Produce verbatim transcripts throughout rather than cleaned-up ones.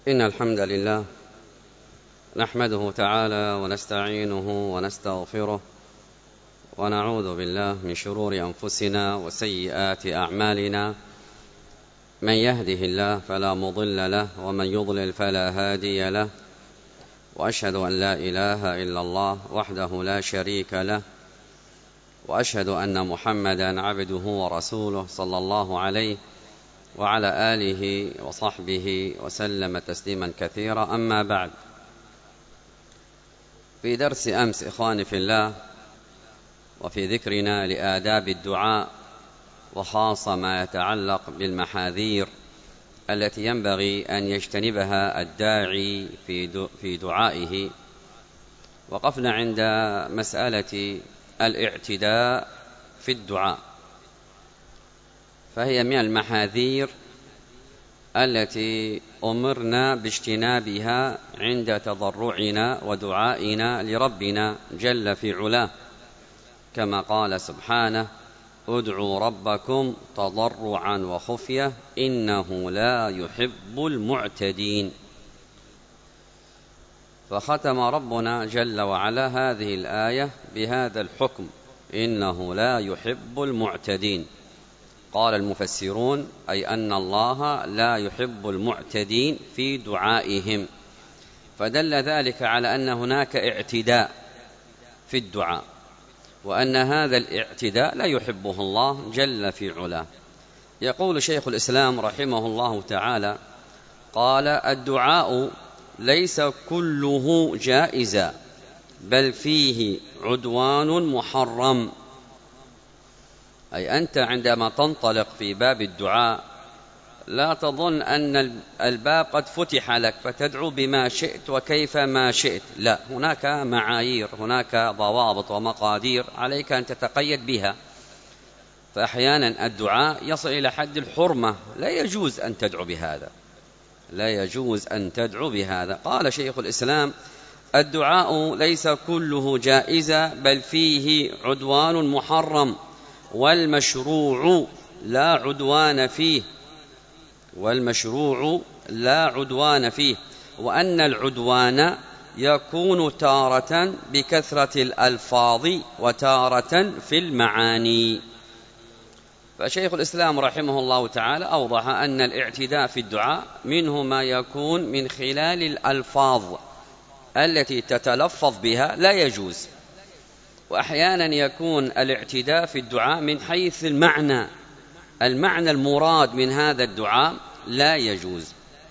إن الحمد لله نحمده تعالى ونستعينه ونستغفره ونعوذ بالله من شرور أنفسنا وسيئات أعمالنا. من يهده الله فلا مضل له ومن يضلل فلا هادي له، وأشهد أن لا إله إلا الله وحده لا شريك له، وأشهد أن محمدا عبده ورسوله صلى الله عليه وعلى آله وصحبه وسلم تسليما كثيرا. أما بعد، في درس أمس إخواني في الله وفي ذكرنا لآداب الدعاء، وخاصة ما يتعلق بالمحاذير التي ينبغي أن يجتنبها الداعي في دعائه، وقفنا عند مسألة الاعتداء في الدعاء، فهي من المحاذير التي أمرنا باجتنابها عند تضرعنا ودعائنا لربنا جل في علاه، كما قال سبحانه: ادعوا ربكم تضرعا وخفية إنه لا يحب المعتدين. فختم ربنا جل وعلا هذه الآية بهذا الحكم: إنه لا يحب المعتدين. قال المفسرون: أي أن الله لا يحب المعتدين في دعائهم، فدل ذلك على أن هناك اعتداء في الدعاء، وأن هذا الاعتداء لا يحبه الله جل في علاه. يقول شيخ الإسلام رحمه الله تعالى: قال: الدعاء ليس كله جائزا، بل فيه عدوان محرم. أي أنت عندما تنطلق في باب الدعاء لا تظن أن الباب قد فتح لك فتدعو بما شئت وكيف ما شئت، لا، هناك معايير، هناك ضوابط ومقادير عليك أن تتقيد بها. فأحيانا الدعاء يصل إلى حد الحرمة، لا يجوز أن تدعو بهذا، لا يجوز أن تدعو بهذا. قال شيخ الإسلام: الدعاء ليس كله جائزا، بل فيه عدوان محرم، والمشروع لا عدوان فيه، والمشروع لا عدوان فيه، وأن العدوان يكون تارة بكثرة الألفاظ وتارة في المعاني. فشيخ الإسلام رحمه الله تعالى أوضح أن الاعتداء في الدعاء منه ما يكون من خلال الألفاظ التي تتلفظ بها لا يجوز، وأحيانا يكون الاعتداء في الدعاء من حيث المعنى، المعنى المراد من هذا الدعاء لا يجوز.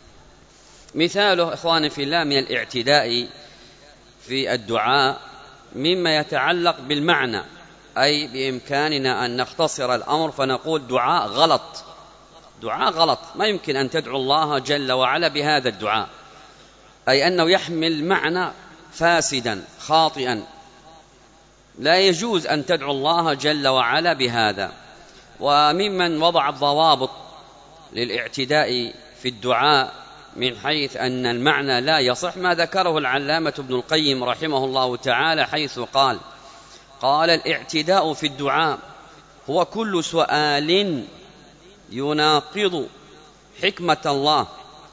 مثاله إخواني في الله من الاعتداء في الدعاء مما يتعلق بالمعنى، أي بإمكاننا أن نختصر الأمر فنقول دعاء غلط، دعاء غلط، ما يمكن أن تدعو الله جل وعلا بهذا الدعاء، أي أنه يحمل معنى فاسدا خاطئا، لا يجوز أن تدعو الله جل وعلا بهذا. وممن وضع الضوابط للاعتداء في الدعاء من حيث أن المعنى لا يصح ما ذكره العلامة ابن القيم رحمه الله تعالى، حيث قال: قال: الاعتداء في الدعاء هو كل سؤال يناقض حكمة الله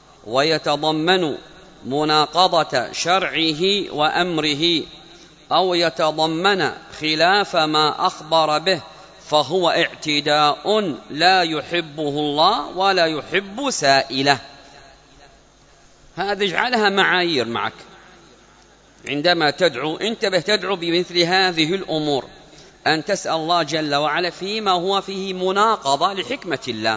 ويتضمن مناقضة شرعه وأمره، أو يتضمن خلاف ما أخبر به، فهو اعتداء لا يحبه الله ولا يحب سائله. هذا اجعلها معايير معك عندما تدعو، انتبه، تدعو بمثل هذه الأمور، أن تسأل الله جل وعلا فيما هو فيه مناقضة لحكمة الله،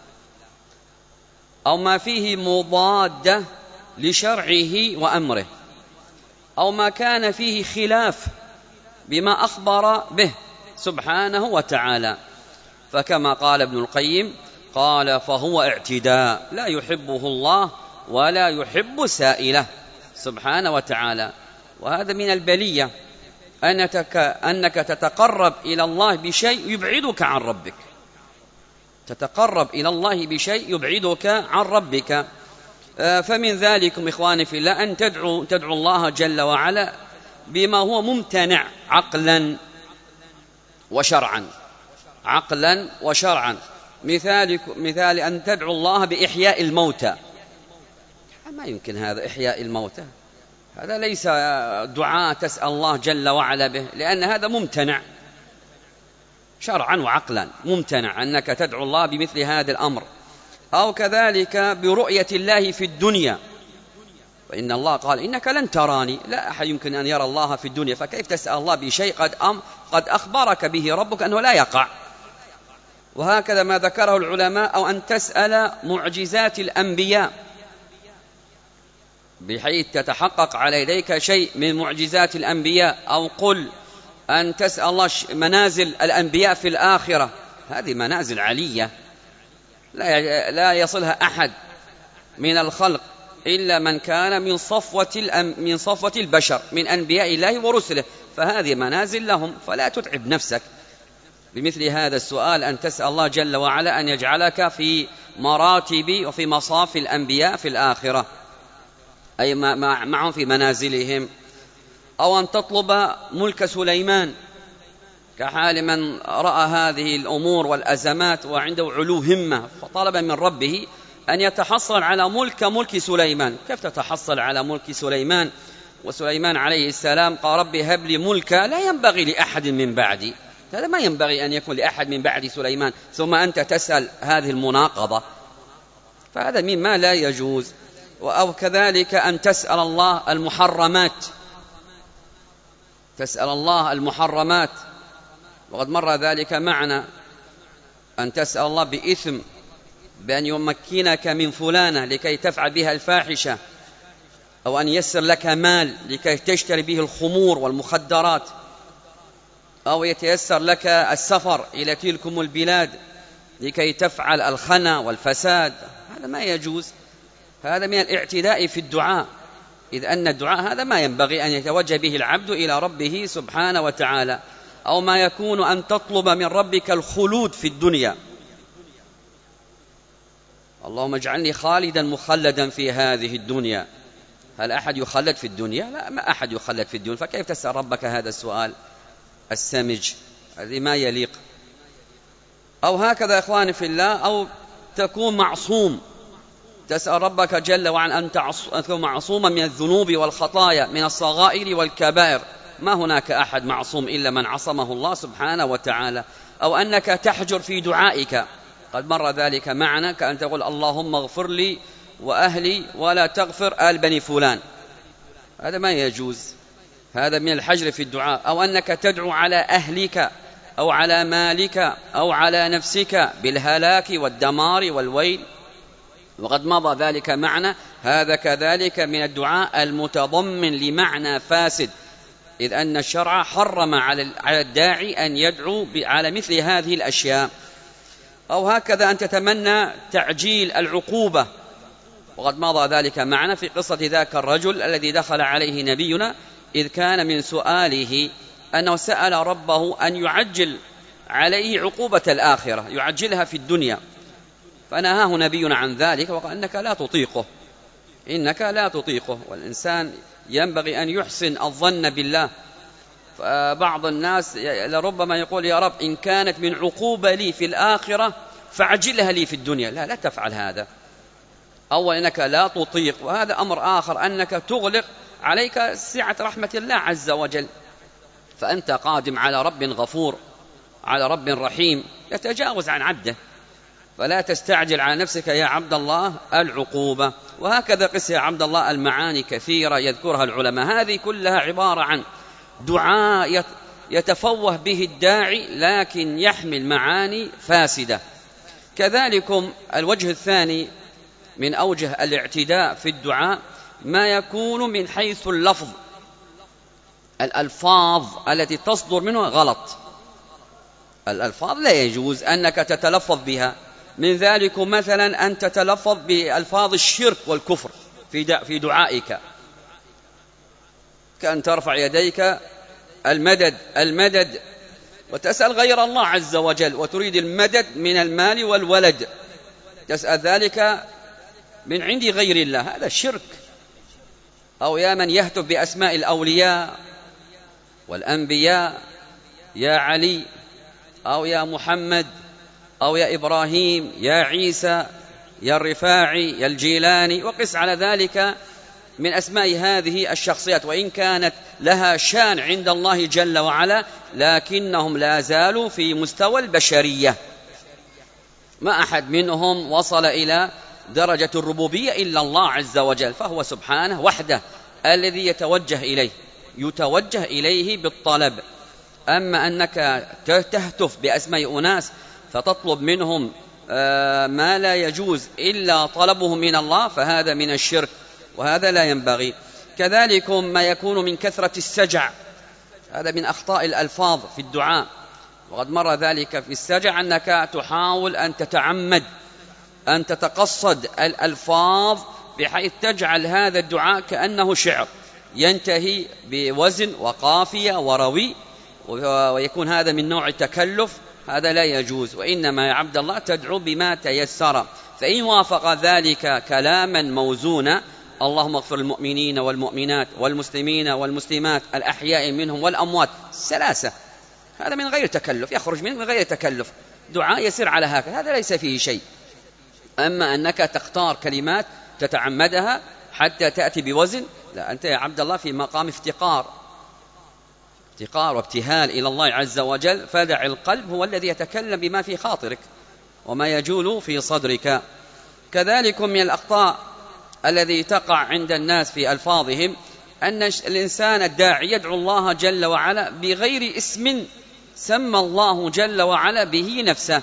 أو ما فيه مضادة لشرعه وأمره، أو ما كان فيه خلاف بما أخبر به سبحانه وتعالى. فكما قال ابن القيم، قال: فهو اعتداء لا يحبه الله ولا يحب سائله سبحانه وتعالى. وهذا من البلية أنك تتقرب إلى الله بشيء يبعدك عن ربك، تتقرب إلى الله بشيء يبعدك عن ربك. فمن ذلكم إخواني في الله أن تدعو, تدعو الله جل وعلا بما هو ممتنع عقلا وشرعا، عقلا وشرعا. مثال, مثال أن تدعو الله بإحياء الموتى، ما يمكن هذا إحياء الموتى، هذا ليس دعاء تسأل الله جل وعلا به، لأن هذا ممتنع شرعا وعقلا، ممتنع أنك تدعو الله بمثل هذا الأمر. أو كذلك برؤية الله في الدنيا، فإن الله قال إنك لن تراني، لا أحد يمكن أن يرى الله في الدنيا، فكيف تسأل الله بشيء قد, أم قد أخبرك به ربك أنه لا يقع. وهكذا ما ذكره العلماء، أو أن تسأل معجزات الأنبياء بحيث تتحقق على يديك شيء من معجزات الأنبياء، أو قل أن تسأل الله منازل الأنبياء في الآخرة، هذه منازل علية لا يصلها أحد من الخلق إلا من كان من صفوة من صفوة البشر من أنبياء الله ورسله، فهذه منازل لهم، فلا تتعب نفسك بمثل هذا السؤال، أن تسأل الله جل وعلا أن يجعلك في مراتب وفي مصاف الأنبياء في الآخرة، أي معهم في منازلهم. أو أن تطلب ملك سليمان، كحال من رأى هذه الأمور والأزمات وعنده علو همة، فطلب من ربه أن يتحصل على ملك ملك سليمان. كيف تتحصل على ملك سليمان وسليمان عليه السلام قال ربي هب لي ملكا لا ينبغي لأحد من بعدي؟ هذا ما ينبغي أن يكون لأحد من بعد سليمان، ثم أنت تسأل هذه المناقضة، فهذا مما لا يجوز. أو كذلك أن تسأل الله المحرمات، تسأل الله المحرمات، وقد مر ذلك معنا، أن تسأل الله بإثم بأن يمكنك من فلانة لكي تفعل بها الفاحشة، أو أن يسر لك مال لكي تشتري به الخمور والمخدرات، أو يتيسر لك السفر إلى تلكم البلاد لكي تفعل الخنا والفساد، هذا ما يجوز، هذا من الاعتداء في الدعاء، إذ أن الدعاء هذا ما ينبغي أن يتوجه به العبد إلى ربه سبحانه وتعالى. أو ما يكون أن تطلب من ربك الخلود في الدنيا، اللهم اجعلني خالدا مخلدا في هذه الدنيا، هل أحد يخلد في الدنيا؟ لا، ما أحد يخلد في الدنيا، فكيف تسأل ربك هذا السؤال السمج؟ هذه ما يليق. أو هكذا إخواني في الله، أو تكون معصوم، تسأل ربك جل وعلا أن تكون معصوما من الذنوب والخطايا، من الصغائر والكبائر، ما هناك أحد معصوم إلا من عصمه الله سبحانه وتعالى. أو أنك تحجر في دعائك، قد مر ذلك معنا، كأن تقول اللهم اغفر لي وأهلي ولا تغفر آل بني فلان، هذا ما يجوز، هذا من الحجر في الدعاء. أو أنك تدعو على أهلك أو على مالك أو على نفسك بالهلاك والدمار والويل، وقد مضى ذلك معنا، هذا كذلك من الدعاء المتضمن لمعنى فاسد، إذ أن الشرع حرم على الداعي أن يدعو على مثل هذه الأشياء. أو هكذا أن تتمنى تعجيل العقوبة، وقد مضى ذلك معنا في قصة ذاك الرجل الذي دخل عليه نبينا، إذ كان من سؤاله أنه سأل ربه أن يعجل عليه عقوبة الآخرة، يعجلها في الدنيا، فنهاه نبينا عن ذلك وقال إنك لا تطيقه، إنك لا تطيقه، والإنسان ينبغي أن يحسن الظن بالله. فبعض الناس لربما يقول يا رب إن كانت من عقوبة لي في الآخرة فعجلها لي في الدنيا، لا لا تفعل هذا، أولا إنك لا تطيق، وهذا أمر آخر أنك تغلق عليك سعة رحمة الله عز وجل، فأنت قادم على رب غفور، على رب رحيم يتجاوز عن عبده، فلا تستعجل على نفسك يا عبد الله العقوبة. وهكذا قس يا عبد الله المعاني كثيرة يذكرها العلماء، هذه كلها عبارة عن دعاء يتفوه به الداعي لكن يحمل معاني فاسدة. كذلكم الوجه الثاني من أوجه الاعتداء في الدعاء ما يكون من حيث اللفظ، الألفاظ التي تصدر منه غلط، الألفاظ لا يجوز أنك تتلفظ بها، من ذلك مثلا أن تتلفظ بألفاظ الشرك والكفر في دعائك، كأن ترفع يديك المدد المدد وتسأل غير الله عز وجل، وتريد المدد من المال والولد، تسأل ذلك من عند غير الله، هذا الشرك. أو يا من يهتف بأسماء الأولياء والأنبياء، يا علي أو يا محمد أو يا إبراهيم يا عيسى، يا الرفاعي يا الجيلاني، وقس على ذلك من أسماء هذه الشخصيات، وإن كانت لها شان عند الله جل وعلا لكنهم لا زالوا في مستوى البشرية، ما أحد منهم وصل إلى درجة الربوبية إلا الله عز وجل، فهو سبحانه وحده الذي يتوجه إليه يتوجه إليه بالطلب. أما أنك تهتف بأسماء أناس فتطلب منهم ما لا يجوز إلا طلبه من الله فهذا من الشرك، وهذا لا ينبغي. كذلك ما يكون من كثرة السجع، هذا من أخطاء الألفاظ في الدعاء، وقد مر ذلك في السجع أنك تحاول أن تتعمد أن تتقصد الألفاظ بحيث تجعل هذا الدعاء كأنه شعر ينتهي بوزن وقافية وروي، ويكون هذا من نوع التكلف، هذا لا يجوز. وإنما يا عبد الله تدعو بما تيسر، فإن وافق ذلك كلاما موزونا اللهم اغفر المؤمنين والمؤمنات والمسلمين والمسلمات الأحياء منهم والأموات ثلاثة، هذا من غير تكلف، يخرج من غير تكلف، دعاء يسير على هكذا، هذا ليس فيه شيء. أما أنك تختار كلمات تتعمدها حتى تأتي بوزن، لا، أنت يا عبد الله في مقام افتقار افتقار وابتهال إلى الله عز وجل، فدع القلب هو الذي يتكلم بما في خاطرك وما يجول في صدرك. كذلك من الأخطاء الذي تقع عند الناس في ألفاظهم أن الإنسان الداعي يدعو الله جل وعلا بغير اسم سمى الله جل وعلا به نفسه،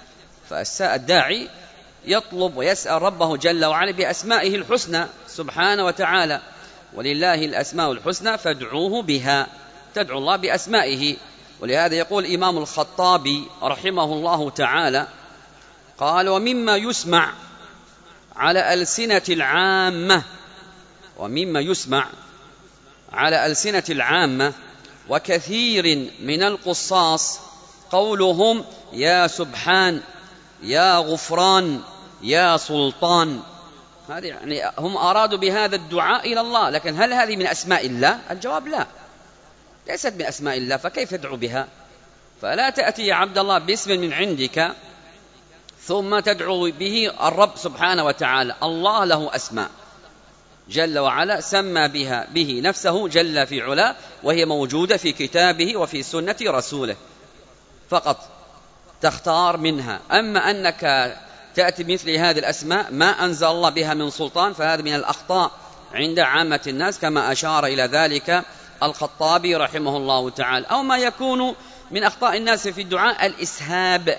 فالداعي يطلب ويسأل ربه جل وعلا بأسمائه الحسنى سبحانه وتعالى، ولله الأسماء الحسنى فادعوه بها، تدعو الله بأسمائه. ولهذا يقول الإمام الخطابي رحمه الله تعالى قال: ومما يسمع على ألسنة العامة ومما يسمع على ألسنة العامة وكثير من القصاص قولهم يا سبحان يا غفران يا سلطان. هذه يعني هم أرادوا بهذا الدعاء إلى الله، لكن هل هذه من أسماء الله؟ الجواب لا، ليست من أسماء الله، فكيف تدعو بها؟ فلا تأتي يا عبد الله باسم من عندك ثم تدعو به الرب سبحانه وتعالى. الله له أسماء جل وعلا سمى بها به نفسه جل في علا، وهي موجودة في كتابه وفي سنة رسوله، فقط تختار منها. أما أنك تأتي مثل هذه الأسماء ما أنزل الله بها من سلطان فهذا من الأخطاء عند عامة الناس، كما أشار إلى ذلك الخطابي رحمه الله تعالى. أو ما يكون من أخطاء الناس في الدعاء الإسهاب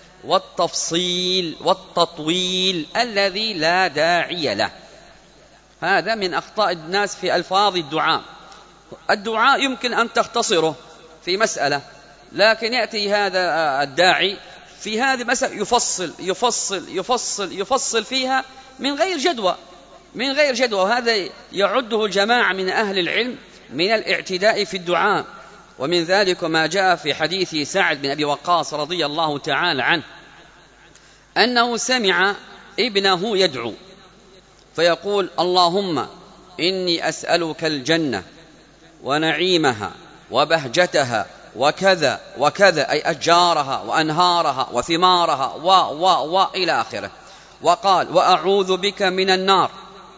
والتفصيل والتطويل الذي لا داعي له، هذا من أخطاء الناس في ألفاظ الدعاء. الدعاء يمكن أن تختصره في مسألة، لكن يأتي هذا الداعي في هذه مسألة يفصل يفصل يفصل يفصل فيها من غير جدوى من غير جدوى وهذا يعده جماعة من أهل العلم من الاعتداء في الدعاء. ومن ذلك ما جاء في حديث سعد بن أبي وقاص رضي الله تعالى عنه أنه سمع ابنه يدعو فيقول: اللهم إني أسألك الجنة ونعيمها وبهجتها وكذا وكذا، أي أشجارها وأنهارها وثمارها و و و إلى آخره. وقال: وأعوذ بك من النار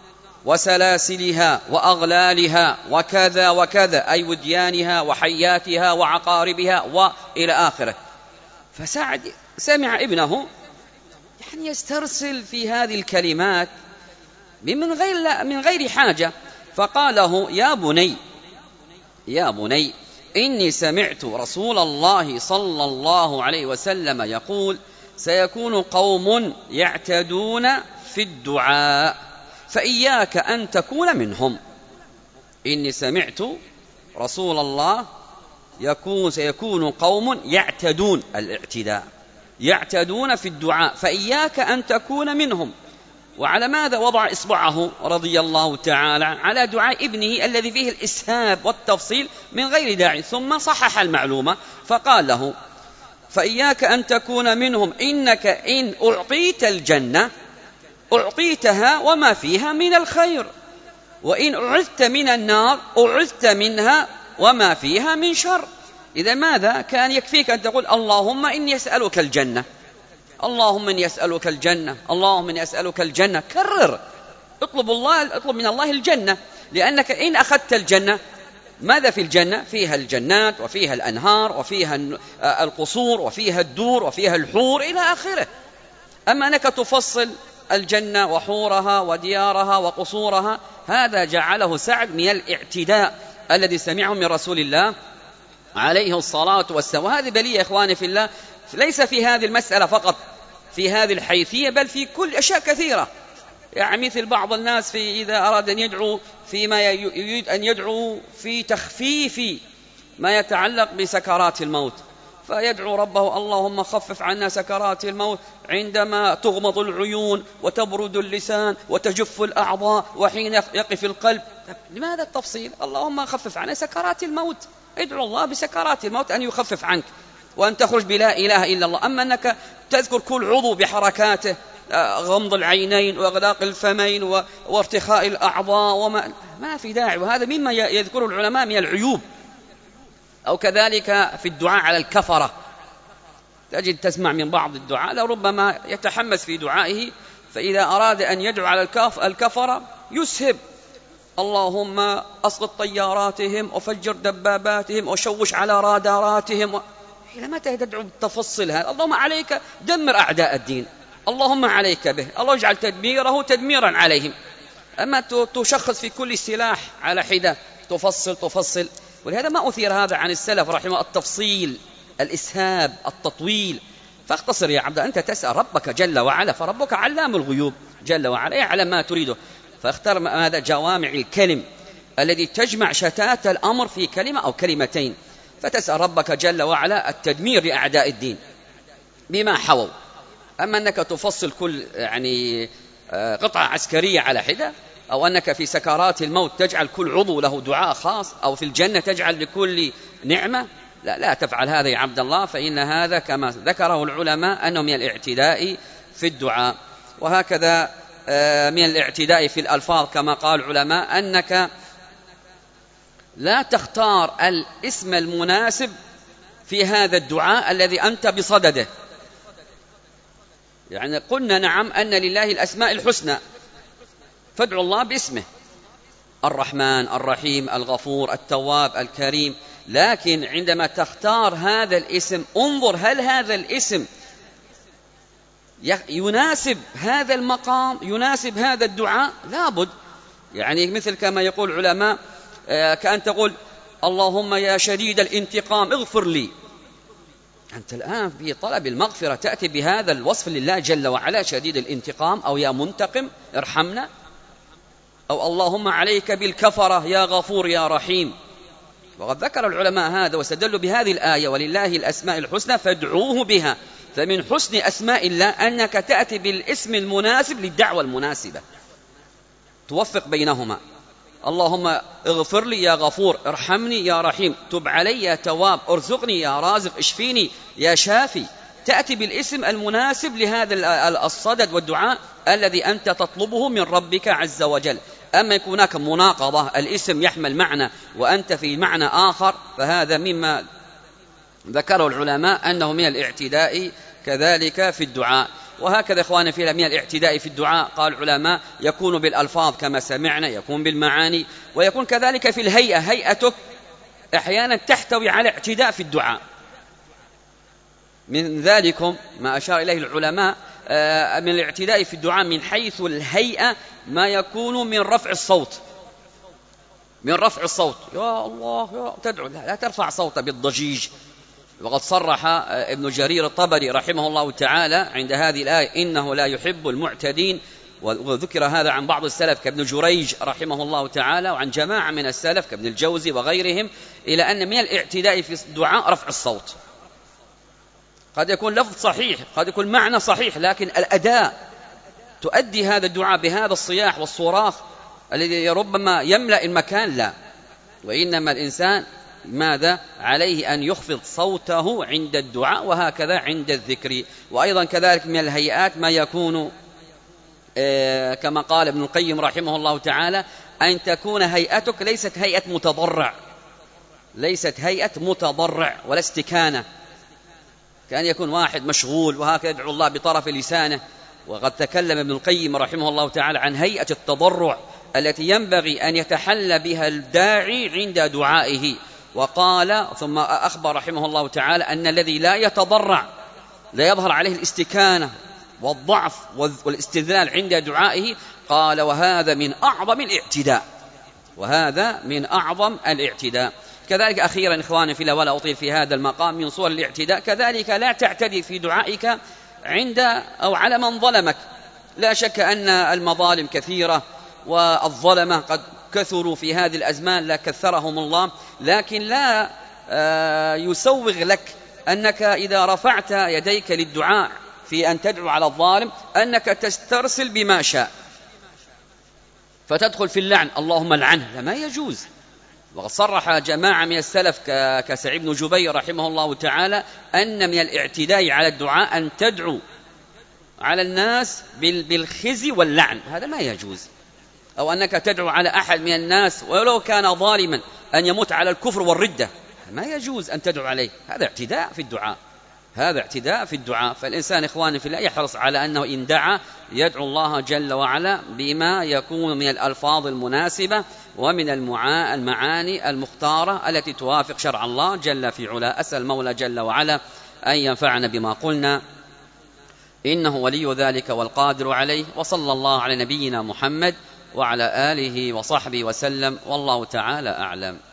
وسلاسلها وأغلالها وكذا وكذا، أي وديانها وحياتها وعقاربها وإلى آخره. فسعد سمع ابنه يعني يسترسل في هذه الكلمات من غير من غير حاجة، فقال له: يا بني يا بني إني سمعت رسول الله صلى الله عليه وسلم يقول: سيكون قوم يعتدون في الدعاء فإياك أن تكون منهم. إني سمعت رسول الله يكون سيكون قوم يعتدون، الاعتداء يعتدون في الدعاء فإياك أن تكون منهم. وعلى ماذا وضع إصبعه رضي الله تعالى على دعاء ابنه الذي فيه الإسهاب والتفصيل من غير داعي، ثم صحح المعلومة فقال له: فإياك أن تكون منهم، إنك إن أعطيت الجنة أعطيتها وما فيها من الخير، وإن أعذت من النار أعذت منها وما فيها من شر. إذا ماذا كان يكفيك أن تقول: اللهم إني أسألك الجنة، اللهم إني أسألك الجنة، اللهم إني أسألك الجنة، كرر، اطلب الله، اطلب من الله الجنة، لأنك إن أخذت الجنة ماذا في الجنة؟ فيها الجنات وفيها الأنهار وفيها القصور وفيها الدور وفيها الحور إلى آخره. أما أنك تفصل الجنة وحورها وديارها وقصورها، هذا جعله سعد من الاعتداء الذي سمعه من رسول الله عليه الصلاة والسلام. وهذه بلية إخواني في الله، ليس في هذه المسألة فقط، في هذه الحيثية، بل في كل أشياء كثيرة. يعني مثل بعض الناس في إذا أراد أن يدعو فيما يريد أن يدعو في تخفيف ما يتعلق بسكرات الموت، فيدعو ربه اللهم خفف عنا سكرات الموت عندما تغمض العيون وتبرد اللسان وتجف الأعضاء وحين يقف القلب. لماذا التفصيل؟ اللهم خفف عنا سكرات الموت، ادعو الله بسكرات الموت أن يخفف عنك وأن تخرج بلا إله إلا الله. أما أنك تذكر كل عضو بحركاته، غمض العينين وإغلاق الفمين وارتخاء الأعضاء، وما ما في داعي. وهذا مما يذكره العلماء من العيوب. أو كذلك في الدعاء على الكفرة، تجد تسمع من بعض الدعاء لربما يتحمس في دعائه، فإذا أراد أن يدعو على الكفرة يسهب اللهم أسقط طياراتهم وفجر دباباتهم وشوش على راداراتهم. إلى متى تدعو بالتفصيل هذا؟ اللهم عليك دمر أعداء الدين، اللهم عليك به، الله يجعل تدميره تدميرا عليهم. أما تشخص في كل سلاح على حدة، تفصل تفصل. ولهذا ما أثير هذا عن السلف رحمه، التفصيل، الإسهاب، التطويل. فاختصر يا عبد، أنت تسأل ربك جل وعلا، فربك علام الغيوب جل وعلا يعلم ما تريده، فاختار هذا جوامع الكلم الذي تجمع شتات الأمر في كلمة أو كلمتين. فتسأل ربك جل وعلا التدمير لأعداء الدين بما حووا. أما أنك تفصل كل يعني قطعة عسكرية على حدة، أو أنك في سكرات الموت تجعل كل عضو له دعاء خاص، أو في الجنة تجعل لكل نعمة، لا لا تفعل هذا يا عبد الله، فإن هذا كما ذكره العلماء أنه من الاعتداء في الدعاء. وهكذا من الاعتداء في الألفاظ كما قال العلماء أنك لا تختار الاسم المناسب في هذا الدعاء الذي أنت بصدده. يعني قلنا نعم أن لله الأسماء الحسنى، فادعوا الله باسمه الرحمن الرحيم الغفور التواب الكريم، لكن عندما تختار هذا الاسم انظر هل هذا الاسم يناسب هذا المقام، يناسب هذا الدعاء. لابد يعني مثل كما يقول العلماء كأن تقول اللهم يا شديد الانتقام اغفر لي. أنت الآن في طلب المغفرة تأتي بهذا الوصف لله جل وعلا، شديد الانتقام، أو يا منتقم ارحمنا، أو اللهم عليك بالكفرة يا غفور يا رحيم. وقد ذكر العلماء هذا واستدلوا بهذه الآية ولله الأسماء الحسنى فادعوه بها. فمن حسن أسماء الله أنك تأتي بالاسم المناسب للدعوة المناسبة، توفق بينهما. اللهم اغفر لي يا غفور، ارحمني يا رحيم، تب علي يا تواب، ارزقني يا رازق، اشفيني يا شافي. تأتي بالاسم المناسب لهذا الصدد والدعاء الذي أنت تطلبه من ربك عز وجل. أما يكون هناك مناقضة، الاسم يحمل معنى وأنت في معنى آخر، فهذا مما ذكره العلماء أنه من الاعتداء كذلك في الدعاء. وهكذا إخواني في من الاعتداء في الدعاء قال العلماء يكون بالألفاظ كما سمعنا، يكون بالمعاني، ويكون كذلك في الهيئة، هيئتك أحيانا تحتوي على اعتداء في الدعاء. من ذلكم ما أشار إليه العلماء من الاعتداء في الدعاء من حيث الهيئة ما يكون من رفع الصوت، من رفع الصوت يا الله يا تدعو، لا, لا ترفع صوت بالضجيج. وقد صرح ابن جرير الطبري رحمه الله تعالى عند هذه الآية إنه لا يحب المعتدين، وذكر هذا عن بعض السلف كابن جريج رحمه الله تعالى، وعن جماعة من السلف كابن الجوزي وغيرهم، إلى أن من الاعتداء في الدعاء رفع الصوت. قد يكون لفظ صحيح، قد يكون معنى صحيح، لكن الأداء تؤدي هذا الدعاء بهذا الصياح والصراخ الذي ربما يملأ المكان، لا. وإنما الإنسان ماذا عليه أن يخفض صوته عند الدعاء، وهكذا عند الذكر. وأيضا كذلك من الهيئات ما يكون آه كما قال ابن القيم رحمه الله تعالى أن تكون هيئتك ليست هيئة متضرع، ليست هيئة متضرع ولا استكانة، كأن يكون واحد مشغول وهكذا يدعو الله بطرف لسانه. وقد تكلم ابن القيم رحمه الله تعالى عن هيئة التضرع التي ينبغي أن يتحلى بها الداعي عند دعائه، وقال ثم أخبر رحمه الله تعالى أن الذي لا يتضرع لا يظهر عليه الاستكانة والضعف والاستذلال عند دعائه، قال وهذا من أعظم الاعتداء، وهذا من أعظم الاعتداء. كذلك أخيرا إخواني في الله، ولا أطيل في هذا المقام، من صور الاعتداء كذلك لا تعتدي في دعائك عند أو على من ظلمك. لا شك أن المظالم كثيرة والظلمة قد كثروا في هذه الأزمان، لا كثرهم الله، لكن لا يسوغ لك أنك إذا رفعت يديك للدعاء في أن تدعو على الظالم أنك تسترسل بما شاء فتدخل في اللعن، اللهم لعنه، ما يجوز. وقد صرح جماعة من السلف كسعيد بن جبير رحمه الله تعالى أن من الاعتداء على الدعاء أن تدعو على الناس بالخزي واللعن، هذا ما يجوز. أو أنك تدعو على أحد من الناس ولو كان ظالما أن يموت على الكفر والردة، ما يجوز أن تدعو عليه، هذا اعتداء في الدعاء، هذا اعتداء في الدعاء. فالإنسان إخواني في الله يحرص على أنه إن دعا يدعو الله جل وعلا بما يكون من الألفاظ المناسبة ومن المعاني المختارة التي توافق شرع الله جل في علا. أسأل المولى جل وعلا أن ينفعنا بما قلنا، إنه ولي ذلك والقادر عليه. وصلى الله على نبينا محمد وعلى آله وصحبه وسلم، والله تعالى أعلم.